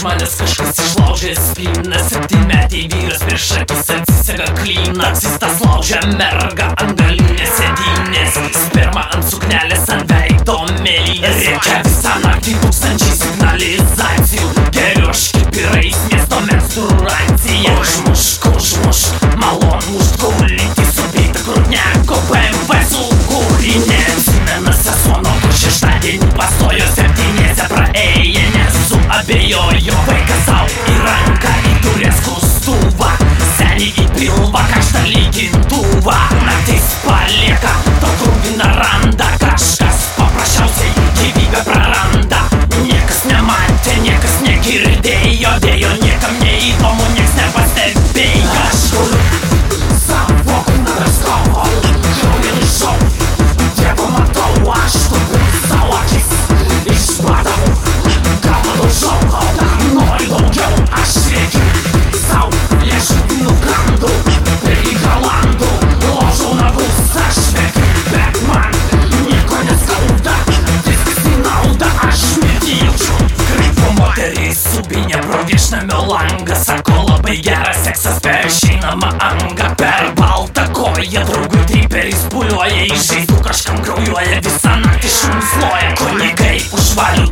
manęs kažkas išlaužė spyną. 7-metį vyras prieš akis atsisega klyną. Taksistas laužia mergą ant galinės sėdynės. Sperma ant suknelės, ant veido mėlynės. Rėkia visą naktį tūkstančiai signalizacijų. Geriu aš kibirais miesto menstruaciją. Užmuš, malon mušt gulintį subitą krūtneko BMW su kūrinė. Atsimena sesuo, nuo kur šeštadienį pastojo 7-ėse praėję, nesuabejojo. Vaikas sau į ranką įdūrė skustuvą, senį į pilvą karštą lygintuvą. Naktis palieka to kruviną randą, kažkas paprasčiausiai gyvybę praranda. Niekas nematė, niekas negirdėjo, dėjo niekam neįdomu, nieks nepastebėjo. Aš kuriu savo kūną raskovo, jau vienšau, Dievo matau, aš turiu savo akis. Išbadau, galvą daužau, noriu daugiau, aš rėkiu sau, liežuvį nukrandu, reikalandu, ložau nagus, aš verkiu, bet man nieko neskauda, viskas į naudą, aš mirtį jaučiu. Krypo moteris subinė pro viešnamio langą, sako labai geras seksas per išeinamą angą. Per baltą koją draugų triperis pulioja, iš žaizdų kažkam kraujuoja, visą naktį šuns loja. Kunigai užvalių